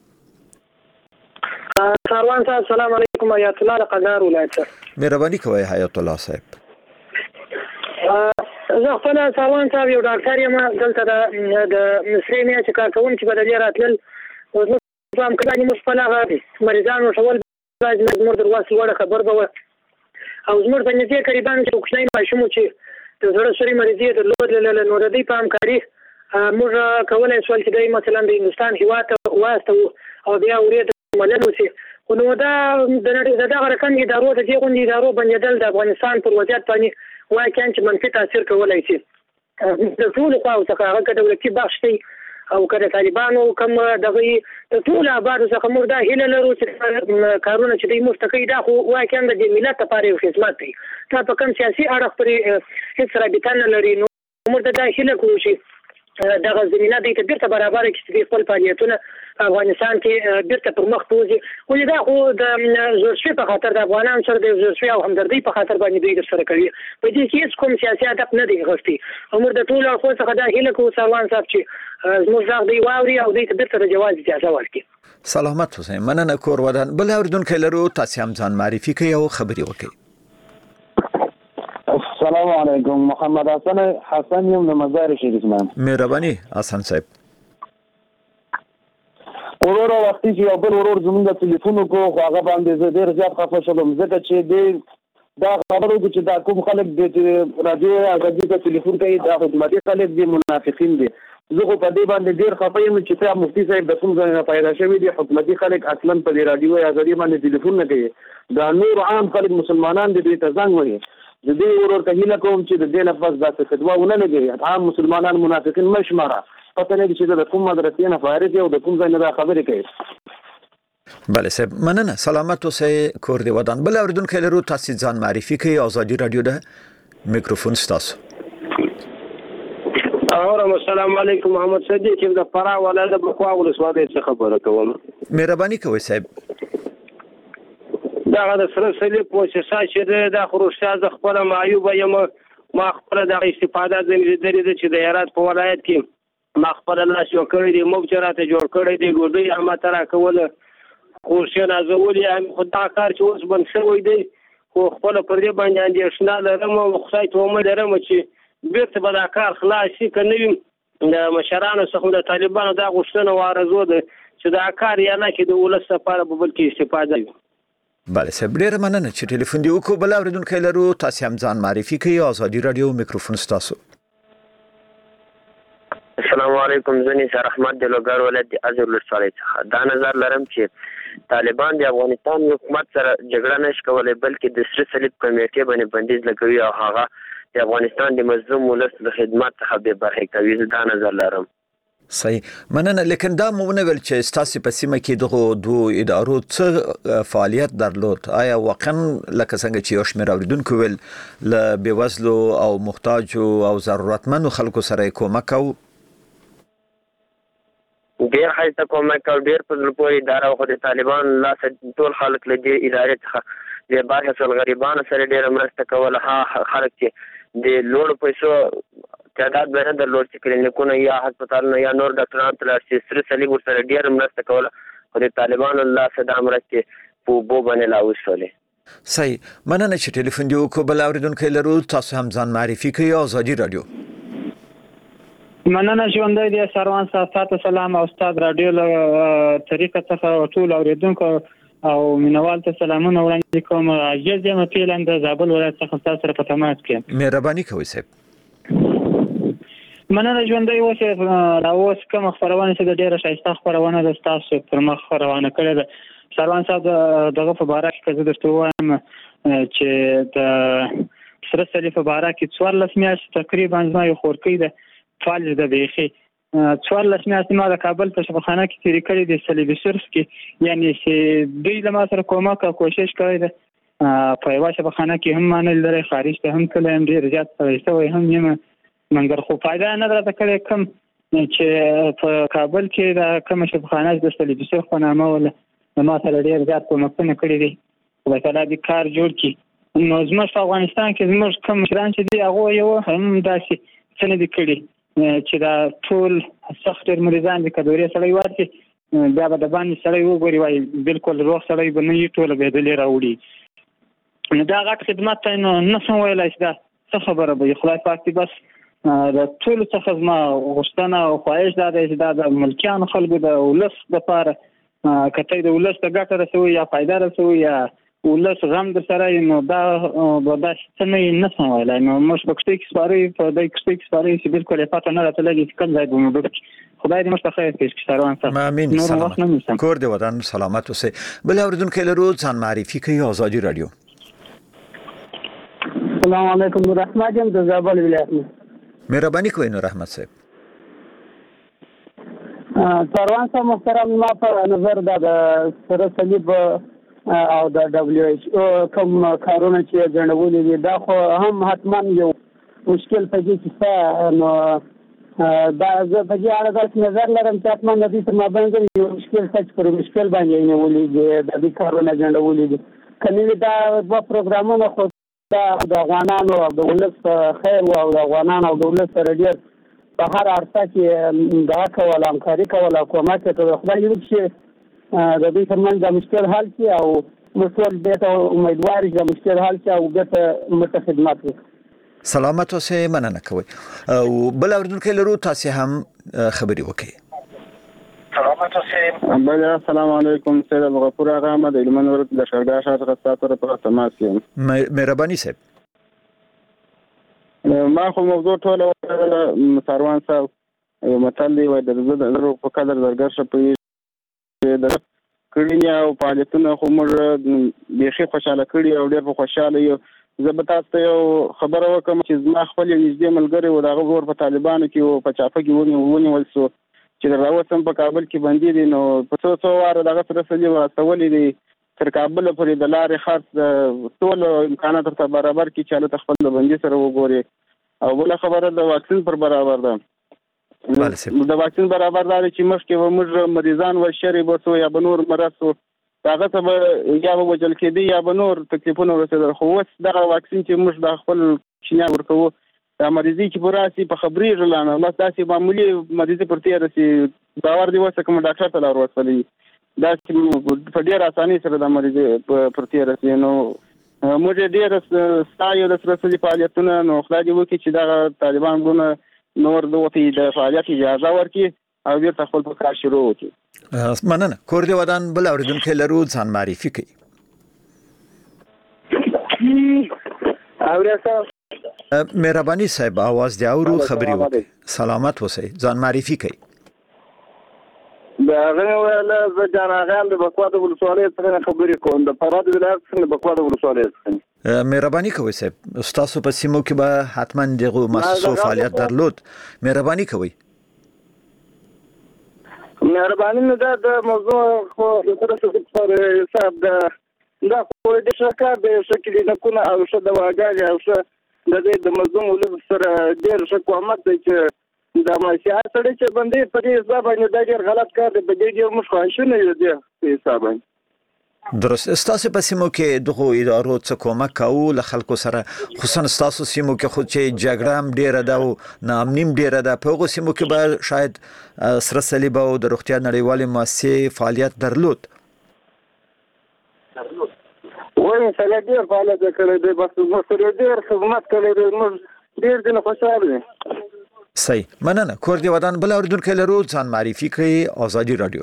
سروان صاحب سلام علیکم حیات الله قنار ولایت. مهرباني کوئ حیات الله صاحب. زه خپل سروان صاحب یو ډاکټر یم دلته د مصری مې چې کار کوم چې بدلې راتلل او زه هم کله نیمه شپه هغه مریضانو شول باید زموږ درواسی وړه خبر به او زموږ په نږدې قریبان چې کوچنی ماشوم چې د زړه سوري مریضي درلودله نو د دې په همکاري موږ کولای شو چې د مثلا د هندستان هیواد واسطه او بیا ورید منل وسی خو نو دا د نړۍ د دغه رقم ادارو د دې غونډې ادارو بندیدل د افغانستان پر وضعیت باندې وايي چې منفي تاثیر کولای شي. د ټول خواو څخه هغه دولتي بخش دی او کله طالبانو کوم دغه د ټول آباد څخه موږ دا هیله لرو چې کارونه چې دوی مستقی دا خو وايي چې د ملت لپاره یو خدمت دی. دا په کوم سیاسي اړخ پرې هیڅ رابطه نه لري. نو موږ دا هیله کوو چې دغه زمينه د بیرته برابر کړي خپل فعالیتونه افغانستان کې بیرته پر مخ پوزي. ولې دا خو د زورشي په خاطر د افغانانو سره د زورشي او همدردي په خاطر باندې دوی سره کوي. په دې کې هیڅ کوم سیاسي هدف نه دی غوښتي. عمر د ټول خو څخه دا هیله کوو سروان صاحب چې زموږ ځاګ دی واوري او دوی ته بیرته د جواز اجازه ورکړي. سلامت اوسئ. مننه کور ودان. بل اوریدونکو لرو تاسو هم ځان معرفي کړئ او خبري وکړئ. السلام علیکم. محمد حسن حسن یم د مزار شریف نه. مهرباني حسن صاحب. ورور وختي چې یو بل ورور زموږ د ټلیفون کو خو هغه باندې زه ډیر زیات خفه شوم ځکه چې د دا خبرو چې دا کوم خلک د رادیو غږی ته ټلیفون کوي دا حکومتي خلک دي منافقین دي. زه خو په دې باندې ډیر خفه یم چې ته مفتي صاحب د کوم ځای نه پیدا شوی دي. حکومتي خلک اصلا په رادیو غږی باندې ټلیفون نه کوي. دا نور عام خلک مسلمانان دي دوی ته زنګ وایي. د دې ورور ته هیله کوم چې د دې نه پس داسې فتوا ونه لګي. عام مسلمانان منافقین مشمره پته نه دي چې د کوم مدرسې نه فارغ او د کوم ځای نه دا خبرې کوي. بله صاحب مننه. سلامت اوسئ. کور دی ودان. بل اوریدونکو لرو تاسو ځان معرفي کړئ. ازادي رادیو ده میکروفون ستاسو. اورم السلام علیکم. محمد صدیق یم د فراه ولایت د بکوا ولسوالۍ څخه خبره کوم. مهرباني کوئ صاحب. دا د سره صلیب پروسس چې د خروشته ز خپل معیوب یم ما خپل د استفاده د لري چې د هرات په ولایت کې ما خپل لاس یو کړی دی مبچراته جوړ کړی دی ګوډي هم ترا کوله خورشن ازولې هم خدای کار چې اوس بند شوی دی خو خپل پر دې باندې اندېښنه لرم او خدای ته امید لرم چې بیرته به دا کار خلاص شي که نه وي د مشرانو څخه د طالبانو دا غوښتنه وارزو ده چې دا کار یا نه کې د ولس لپاره به بلکې استفاده وي. بله صاحب ډېره مننه چې ټلیفون دی وکړو. بل اورېدونکی لرو، تاسې هم ځان معرفي کوي. ازادي راډیو میکروفون ستاسو. السلام علیکم. زه نثار احمد د لوګر ولایت د ازر ولسوالۍ څخه دا نظر لرم چې طالبان د افغانستان حکومت سره جګړه نشي کولی بلکې د سره صلیب کمیټې باندې بندیز لګوي او هغه د افغانستان د مظلوم ولس د خدمت څخه بې برخې کوي. زه دا نظر لرم. صحیح مننه. لیکن دا مو نه ویل چې ستاسو په سیمه کې دغه دوه ادارو څه فعالیت درلود. آیا واقعا لکه څنګه چې یو شمېر اوریدونکو ویل له بېوزلو او محتاجو او ضرورتمنو خلکو سره کومک کوو؟ ډېر ښایسته کومک او ډېر په زړه پورې اداره خو د طالبانو لاسه ټول خلک له دې ادارې څخه د برخې الغریبانو سره ډېره مرسته کوله. ها خلک چې د لوړو پیسو تعداد به نه درلود چې کلینیکونه یا هسپتالونه یا نور ډاکټران ته لاړ شي، سره صلیب ورسره ډېره مرسته کوله خو د طالبانو لاسه دا مرستې په اوبو باندې لا وشولې. صحیح مننه چې ټلیفون دی وکړو. بل اورېدونکی لرو، تاسو هم ځان معرفي کوئ. ازادي راډیو. مننه ژوندی دی سروان صاحب. تاسو سلام او استاد رادیو له طریقه څخه ټول اوریدونکو او مینوال ته سلامونه وړاندې کوم. عزیز یم پیلان د زابل ولایت څخه تاسو سره په تماس کې. مهرباني کوئ صاحب. مننه ژوندی اوسه راوس کوم خبرونه چې د ډیره شایسته خبرونه د تاسو پر مخ خبرونه کړې ده. سروان صاحب دغه په اړه کې زه درته وایم چې د سره صلیب په اړه کې څوارلس میاشتې تقریبا ما یو خورکی ده فعال ده بیخي څوارلس میاشتې ما د کابل په شفاخانه کې تیرې کړې د صلیبي سرس کې، یعنی چې دوی له ما سره کومک او کوشش کړی ده په یوه شفاخانه کې هم ما نه لیدلی، خارج ته هم تللی یم، ډېر زیات سړی شوی هم یم مګر خو فایده نه ده راته کړې. کوم چې په کابل کې د کومه شفاخانه د صلیبي سرس په نامه وله د ما سره ډېر زیات کومکونه کړي دي. خدای تعالی دې کار جوړ کړي. نو زموږ په افغانستان کې زموږ کوم مشران چې دي هغو یو هم داسې څه نه دي کړي چې دا ټول سخت ډېر مریضان دي. که دورې سړی ورشي بیا به د باندې سړی وګوري وایي بالکل روغ سړی به نه وي، ټوله بېدلې راوړي. نو دا غټ خدمت ته نو نه شم ویلی چې دا څه خبره به وي. خدای پاک دې بس د ټولو څخه زما غوښتنه او خواهش دا دی چې دا د ملکیانو خلکو د ولس دپاره که ته د ولس ته ګټه رسوي یا فایده رسوي یا ولس غم در سره نو دا به داسې څه نه وي نه شم ویلی. نو موږ په کښتۍ کې سپاره یو، په دې کښتۍ کې سپاره یو چې بالکل یې پته نه راته لګي چې کوم ځای به مو ډوب کړي. خدای دې موږ ته خیر پېښ کړي سروان صاحب. امین. نور وخت نه نیسم. کور دې ودان سلامت اوسئ. بل اورېدونکی لرو، ځان معرفي کوي. ازادي راډیو. السلام علیکم. نور احمد یم د زابل ولایت نه. مهرباني کوئ نور احمد صاحب. سروان صاحب محترم، ما په نظر دا د سره صلیب او د دبلیو ایچ او کوم کارونه چې ځنډولي دي دا خو هم حتما یو مشکل په دې کې شته. نو دا زه په دې اړه داسې نظر لرم چې حتما د دې تر مابین یو مشکل شته چې پر مشکل باندې یې نیولي دي، د دې کارونه ځنډولي دي. که نه وي دا دوه پروګرامونه خو دا د افغانانو او د ولس خیر و او د افغانانو او د ولس سره ډېر په هر اړخه کې دعا کول، همکاري کول او کومک یې کوي. خدای دې وکړي چې د دوی ترمنځ دا مشکل حل کړي او موږ ټول دې ته امیدوار یو چې دا مشکل حل کړي او بېرته موږ ته خدمت وکړي. سلامت اوسئ. مننه کوئ. او بل اورېدونکی لرو، تاسې هم خبرې وکړئ. سلامت اوسئ. بله السلام علیکم. سید ابوغفور آغا ما د هلمند ولایت د لښکرګاه ښار څخه ستاسو سره په تماس یم. مهرباني صاحب. ما خو موضوع ټوله وکړله سروان صاحب. یو متل دی وایي د زه د زرو په قدر زرګر ښه پوهېږي چې د کړنې او فعالیتونه خو موږ بیخي خوشحاله کړي او ډېر په خوشحاله یو. زه به تاسو ته یو خبره وکړم چې زما خپل یو نږدې ملګری و، د هغه ورور په طالبانو کې و، په چاپه کې ونیول شو چې راوس هم په کابل کې بندي دي. نو په څو څو واره دغه سره صلیب استولی دی تر کابل پورې د لارې خرڅ د ټولو امکانات ورته برابر کړي چې هلته خپل د بندي سره وګوري. او بله خبره د واکسین پر برابر ده. د واکسین برابر دا دی چې مخکې به موږ مریضان ورشرې به سو یا به نور مرض سو هغه ته به یا به وژل کېدي یا به نور تکلیفونه ورسېدل. خو اوس دغه واکسین چې موږ د خپل کوچنیان ورکوو دا مریضي چې به راسي په خبرېږي لا نه، بس داسې معمولي مریضي پر تېره سي باور دې وسه کوم ډاکټر ته لار وسپلی داسې په ډېره اسانۍ سره دا مریضي پر تېره سي. نو موږ ډېر ستایو د سره سلي فعالیتونه، نو خدای دې وکړي چې دغه طالبان ورونه نور دغه د فعالیت اجازه ورکړي او بیرته خپل په کار شروع وکړي. مننه. کور دې ودان بل اوریدونکو لرو ځان معرفي کړي. مهرباني صاحب आवाज دی اورو خبري وکړي. سلامت اوسئ. ځان معرفي کړئ. دا غوښنه ز جناغان د بکواد ولسوالۍ څخه خبرې کوم. د فراد ولایت څخه بکواد ولسوالۍ څخه. مهرباني کوئ صاحب. تاسو په سیمو کې به حتما دغه مؤسسو فعالیت درلود. مهرباني کوئ. مهرباني نه ده د موضوع خو تر څو پر حساب ده دا خو د شکر د شکل نه کنه او څه د واګاږي او څه د دې د مزوم ولې سره ډېر څه کومت دی چې د ماشیا سره چې باندې په دې حساب باندې دا ډېر غلط کار دی. په دې ډېر مشخص نه دی په حساب باندې. درست. استاسو په سیمو کې دغه ادارو څخه کومک کاوه له خلکو سره، خصوصا استاسو سیمو کې خو چې جګړه هم ډیره ده او نامنیم ډیره ده، په هغه سیمو کې به شاید سره صلیب او د روغتیا نړیوالې مؤسسې فعالیت درلود. وایي چې ډېر فعالیت کړی دی، بس موږ ډېر خدمت کړی دی، موږ ډېر دې خوشاله دي. صحیح. مننه. کور دې ودان بل اوریدونکو لرو ځان معرفي کړئ. آزادي رادیو.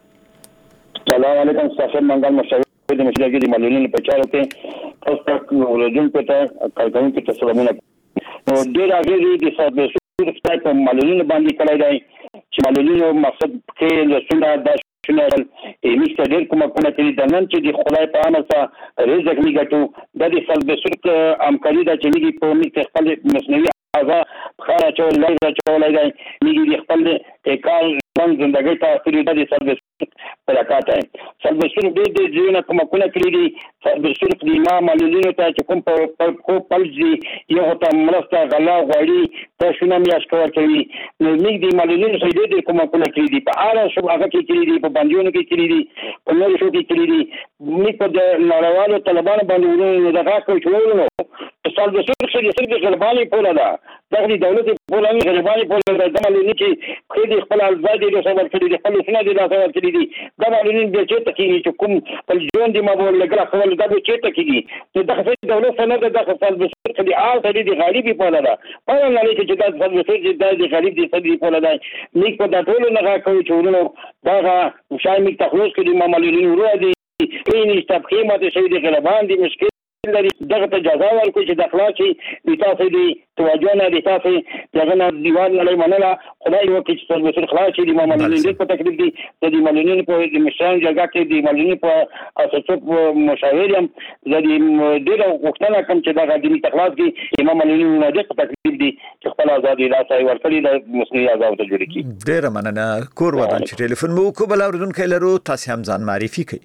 السلام علیکم. صاحب منګل مشاور د مشرګي د معلولینو په چارو کې تاسو ته ولودونکو ته کارکونکو ته سلامونه. نو ډېر هغه د سابقو د په معلولینو باندې کړی دی چې معلولینو مقصد کې له سونه د شنو ایمیسته ډېر کومه کومه چې د نن چې د خدای په امر سره رزق میګټو د دې سابقو همکاري د چې میږي په میږي خپل مصنوعي اعضاء خارج چول لای چولای دی میږي خپل کار څنګه زندګۍ ته فريده دي سابقو پلاکات ہے. سلبسور دې دې ژوند کومه کومه کړی دي. سلبسور د امام معلولینو ته چې کوم په کو پلځي یو ته مرسته غلا غوړي په شنو میاش کور کوي. نو موږ د معلولینو سره دې کومه کومه کړی دي په اړه شو هغه کې کړی دي، په باندېونو کې کړی دي، په نور شو کې کړی دي. موږ په د نړیوالو طالبانو باندې ورونه دغه کوي چې ورونه سلبسور سره سره غلبالي پولا ده دغه دولت په لانی غلبالي پولا ده. د معلولینو کې خېدي خپل الزادي د صبر کړی دي، خپل سونه دي لا صبر کړی دي. دا معلولین د چې تکي چې کوم په ژوند دی مابول لګرا خپل د چې تکي ته د خپل دولت نه د خپل بسر کړي آل سړي دی غالبي په لاره په لاره کې چې د خپل بسر د غالب دي سړي په لاره نیک په د ټول نه کوي چې ورونو دا شای میک تخلص کړي معلولین ورو دي کینی تبخیم د شي د غلبان دي مشکل لري. دغه ته جزا ورکړي چې د اخلاقي د تاسو دی توجه نه دي تاسو دغه نه دیوال نه منله. خدای وکړي چې تاسو سره خلاص شي. د معلولین په تکلیف دي د معلولین په د مشران جګړه کې د معلولین په اساسو مشاوریم د دې ډیره وختونه کوم چې دغه د تخلاص کې امام معلولین نه دي په تکلیف دي چې خپل ازادي لا ځای ورکړي د مسلمي آزاد ته جوړ کړي. ډیره مننه. کور ودان چې ټلیفون مو کو بل اوریدونکو لرو تاسو هم ځان معرفي کړئ.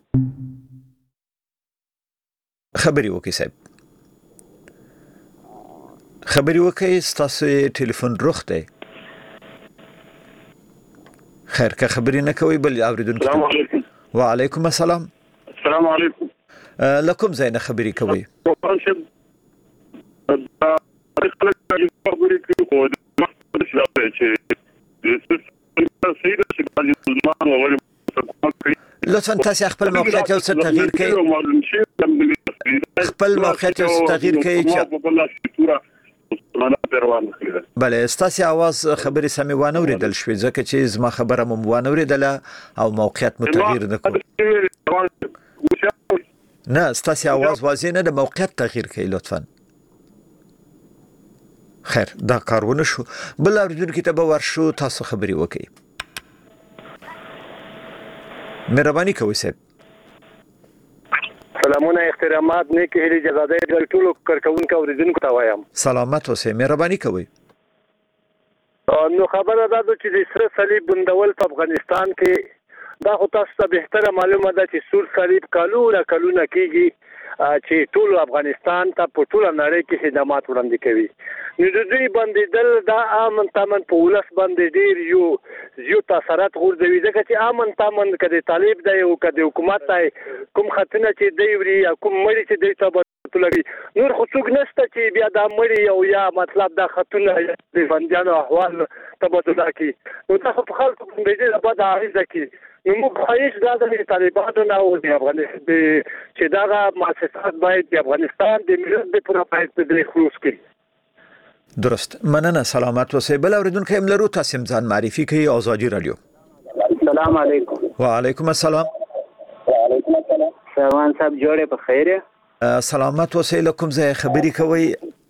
خبري وکي صاحب. خبري وکي. تاسو ټلیفون روخ دی. خیر که خبري نه کوي بل اوریدونکو. السلام علیکم. وعلیکم السلام. السلام علیکم. لکم زین خبري کوي. لطفا تاسو خپل موقعیت او څه تغییر کړئ. خپل موقعیت او څه تغییر کړئ چې بله ستاسو आवाज خبرې سمې وانه اوریدل شوې ځکه چې زما خبره مو وانه اوریدله او موقعیت مو تغییر نه کړ. نه ستاسو आवाज واضح نه د موقعیت تغییر کړئ لطفا. خیر دا کارونه شو. بل اوریدونکو ته به ورشو تاسو خبرې وکړئ. مهرباني کوئ صاحب. سلامونه احترامات نیک هلي جزاده د ټولو کارکونکو اوریدونکو ته وایم. سلامت اوسئ. مهرباني کوئ. نو خبره ده چې د سره صلیب بندول په افغانستان کې دا خو تاسو ته بهتره معلومه ده چې سور صلیب کالونه کالونه کېږي چې ټول افغانستان ته په ټول نړۍ کې خدمات وړاندې کوي. نو د دوی باندې دل دا امن تامن په ولس باندې ډیر یو یو تاثیرات غورځوي ځکه چې امن تامن کده طالب دی او کده حکومت دی کوم خطنه چې دی وری کوم مړي چې دی ته لري نور خو څوک نشته چې بیا دا مړی او یا مطلب دا خطونه د بندیانو احوال تبادله کی نو دا په خلکو باندې د بد اغیزه کی نو موږ خواهش دا د طالبانو نه او د افغانستان چې دا مؤسسات باید د افغانستان د ملت د پوره باید د خلاص کړي. درست مننه سلامت اوسئ. بل اوریدونکو هم لرو تاسو ځان معرفي کړئ. آزادي رادیو. السلام علیکم. وعلیکم السلام. وعلیکم السلام. سروان صاحب جوړه په خیره. سلامت اوسئ. لکم زه خبري کوي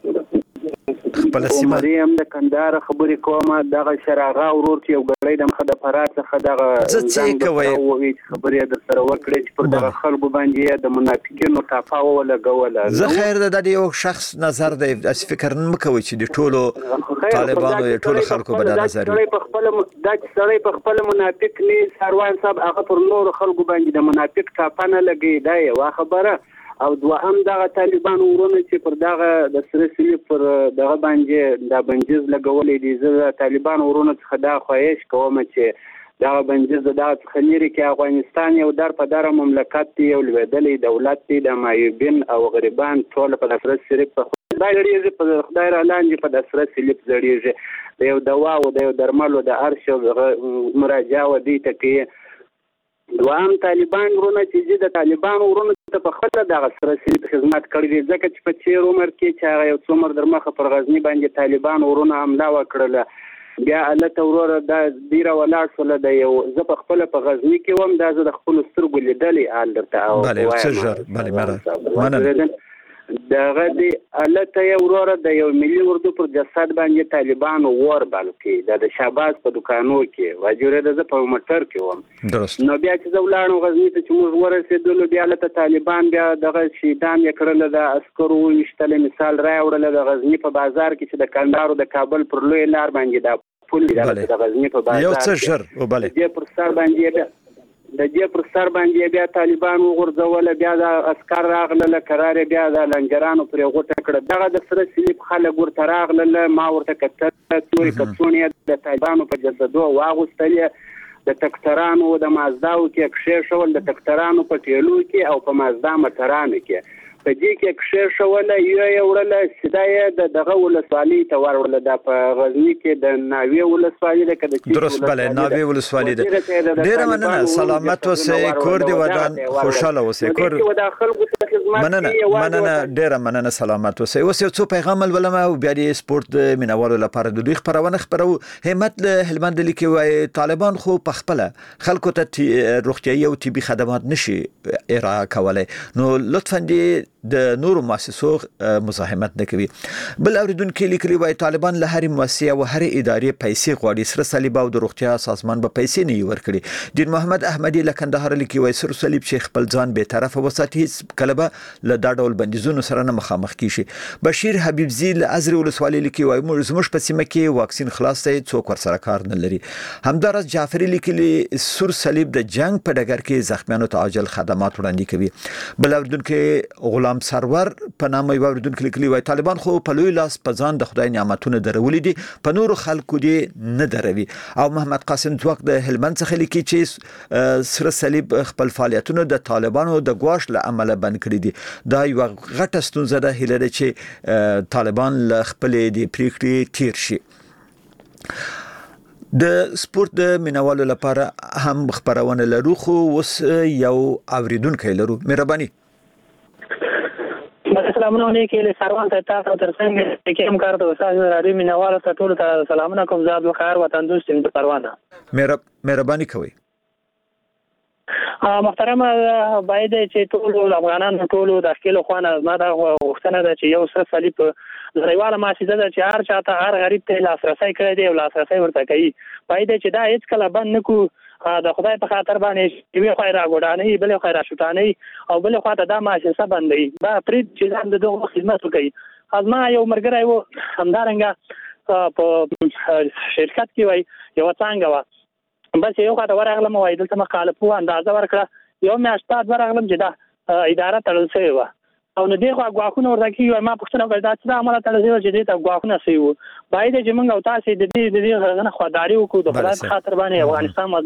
خپل سیمه مریم د کندهار خبرې کومه دغه شراغه ورور چې یو غړی د مخه د فرات څخه دغه څه کوي خبرې د سره وکړي چې پر دغه خلکو باندې د منافقینو ټاپاو ولګول. زه خیر د یو شخص نظر دی اس فکر نه کوي چې د ټولو طالبانو د ټولو خلکو په نظر دی په خپل د سړی په خپل منافق نه سروان صاحب هغه پر نور خلکو باندې د منافق ټاپانه لګي دا یو خبره او دوهم دغه طالبان ورونه چې پر دغه د سره سلی پر دغه باندې د بنجز لګولې دي زه طالبان ورونه څخه دا خواهش کوم چې دغه بنجز دغه څخه لري کې افغانستان یو در په در مملکت دی یو لویدلې دولت دی د مایوبین او غریبان ټول په سره سلی په خدای لري په خدای را لاندې په سره سلی زړیږي د یو دوا او د یو درملو د ارشو مراجعه و دي ته کې دوام طالبان ورونه چې د طالبان ورونه ته په خپل دغه سره سي خدمت کړی دي ځکه چې په چیر عمر کې چې هغه یو څومره در مخه پر غزنی باندې طالبان ورونه حمله وکړله بیا الته وروره د ډیره ولاړ شول د یو زه په خپل په غزنی کې وم دا زه د خپل سترګو لیدلې آل درته او بله سجر بله مره مننه دغه دی الته یو وروره د یو ملي اردو پر جسد باندې طالبان ور بلکې د شاباس په دکانو کې واجوره د په موټر کې وم درست نو بیا چې زولانو غزنی ته چې موږ ورسېدلو بیا الته طالبان بیا دغه شیطان یې کړل د عسکرو وشتل مثال راوړل د غزنی په بازار کې چې د کندهار د کابل پر لوی لار باندې د پول د غزنی په بازار یو څه شر او بله دې پر سر باندې د دې پر سر باندې بیا طالبان وغورځول بیا د عسكر راغله قرار بیا د لنجرانو پر غوټه کړه دغه د سره سلیپ خلک ورته راغله ما ورته کته توري کڅونی د طالبانو په جسدو واغستلې د تکترانو د مازداو کې کښې شول د تکترانو په ټیلو کې او په مازدا مټرانو کې په دې کې کښې شول یو یو ورله سیدای د دغه ولسوالۍ ته ورول د په غزنی کې د ناوی ولسوالۍ د کده درست بله ناوی ولسوالۍ ده ډیره مننه سلامت اوسئ کور دی ودان خوشاله اوسئ کور مننه مننه ډیره مننه سلامت اوسئ اوس یو څو پیغام ولما او بیا د سپورت مینوالو لپاره د دوی خبرونه خبرو همت له هلمند لیکي وای طالبان خو په خپل خلکو ته روغتيایي او طبي خدمات نشي ارائه کولای نو لطفا دې د نورو مؤسسو مزاحمت نه کوي. بل اوریدونکو لیکلي وای طالبان له هرې مؤسسې او هرې ادارې پیسې غواړي سره صلیب او د روغتیا سازمان به پیسې نه ورکړي. دین محمد احمدي له کندهار لیکي وای سره صلیب چې خپل ځان به طرفه وساتي کلبه له دا ډول بندیزونو سره نه مخامخ کیشي. بشیر حبیبزی له ازری ولسوالۍ لیکي وای موږ زموږ په سیمه کې واکسین خلاص دی څوک ور سره کار نه لري. همدارس جعفری لیکلي سور صلیب د جنگ په ډګر کې زخمیانو ته عاجل خدمات وړاندې کوي. بل اوریدونکو غلام سرور په نامه یو اوریدونکو لیکلي وای طالبان خو په لوی لاس په ځان د خدای نعمتونه درولې دي په نورو خلکو دي نه دروي. او محمد قاسم ځواک د هلمند څخه لیکي چې سره صلیب خپل فعالیتونه د طالبانو د ګواښ له امله بند کړي دي. دا یو غټه ستونزه ده هیله ده چې طالبان له خپل د پریکړې تیر شي. د سپورت د مینوالو لپاره هم خبرونه لرو خو اوس یو اوریدونکو لرو. مهرباني سلامونه علیکم له سروان ته تاسو ترڅنګ کې هم کار د وسایل راډیو مینوالو ته ټول ته سلامونه کوم زاد بخیر وطن دوست د پروانه مهرباني کوي. محترم باید چې ټول افغانان ټول د خپل خوانه ما دا وختنه ده چې یو سره صلیب زړیواله مؤسسه ده چې هر چاته هر غریب ته لاسرسي کړی دی او لاسرسي ورته کوي باید چې دا هیڅ کله بند نکو د خدای په خاطر باندې یو خیر راغوډانه بل خیر شوټانه او بل خواته دا مؤسسه بندي دا پرې چې د دغه خدمت کوي. ازما یو مرګره یو همدارنګه په شرکت کې وای یو څنګه وا بس یو خاطر ورغلم وای دلته مقاله په اندازه ورکړه یو میاشت ورغلم چې دا اداره تړل شوی و او نو دغه غواخونه ورته کیږي ما پښتنه ولدا چې دا عمله تړل شوی چې دا غواخونه سي وو باید چې موږ او تاسو د دې د دې غنه خداري وکړو د خدای خاطر باندې افغانستان